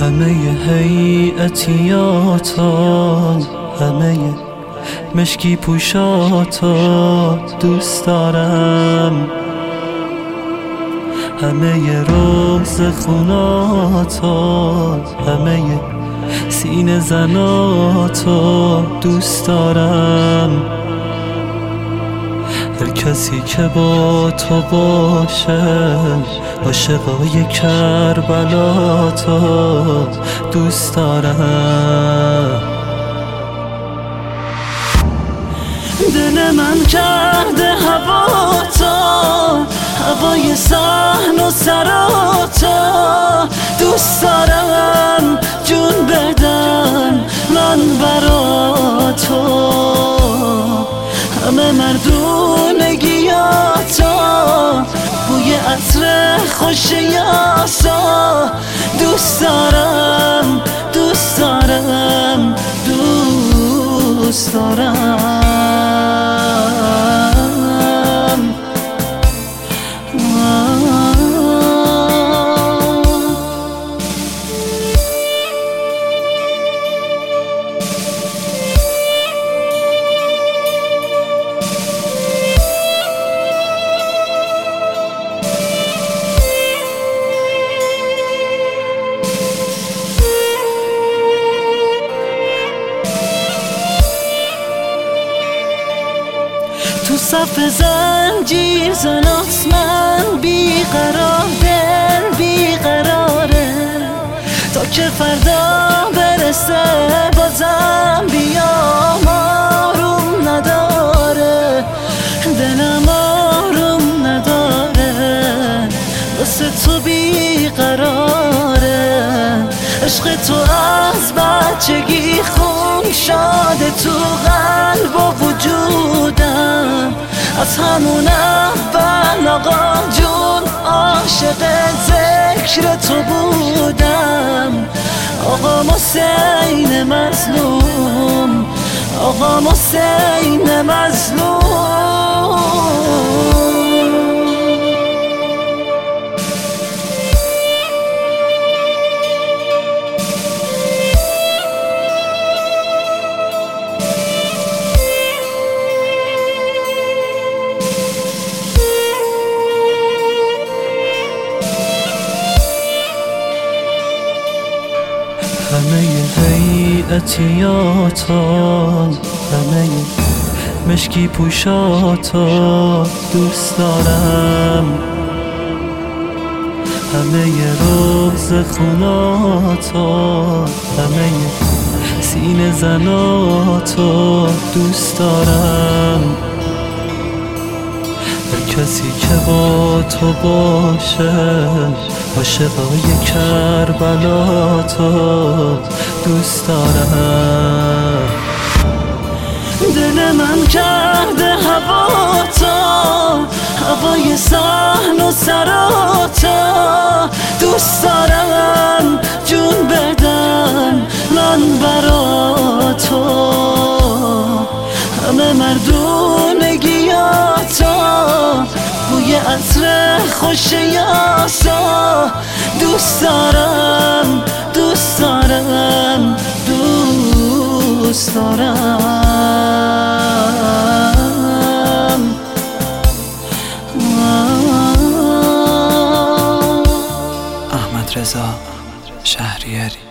همه هیئتیاتا، همه مشکی پوشاتا دوست دارم، همه روز خوناتا، همه سینه زناتا دوست دارم. هر کسی که با تو باشه عاشقای کربلاتا دوست دارم. دل من کرده هواتا، هوای صحن و سراتا دوست دارم. جون بدم من برا تو، همه مردونگیاتا، بوی عطر خوش یاسا دوست دارم، دوست دارم، دوست دارم. تو صف زنجیر زناست من بیقرار، دل بیقراره تا که فردا برسه بازم بیام. آروم نداره دلم، آروم نداره واسه تو بیقراره. عشق تو از بچگی خون شده تو قلب و وجودم، از همون اول آقا جون عاشق ذکر تو بودم. آقا حسین مظلوم، آقا حسین مظلوم. همه هیئتیاتا، همه مشکی پوشاتا دوست دارم، همه روز خوناتا، همه سینه زناتا دوست دارم. هر کسی که با تو باشه عاشقای کربلاتا دوست دارم. دل من کرده هواتا، هوای صحن و سراتا دوست دارم. جون بدم من برا تو، همه مردونگیاتا، بوی عطر خوش یاسا دوست دارم، دوست دارم، دوست دارم. احمد رضا شهریاری.